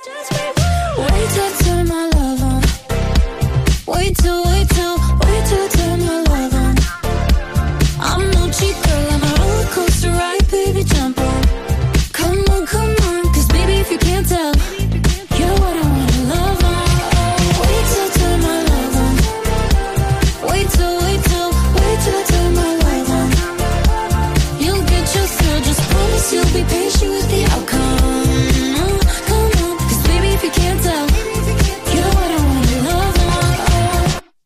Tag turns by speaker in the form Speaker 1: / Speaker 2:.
Speaker 1: Wait till I turn my love on. Wait till I turn my love on. I'm no cheap girl, I'm a roller coaster ride, baby, jump on. Come on, 'cause baby, if you can't tell, you're what I wanna love on. Wait till I turn my love on. Wait till I turn my love on. You'll get your thrill, just promise you'll be patient with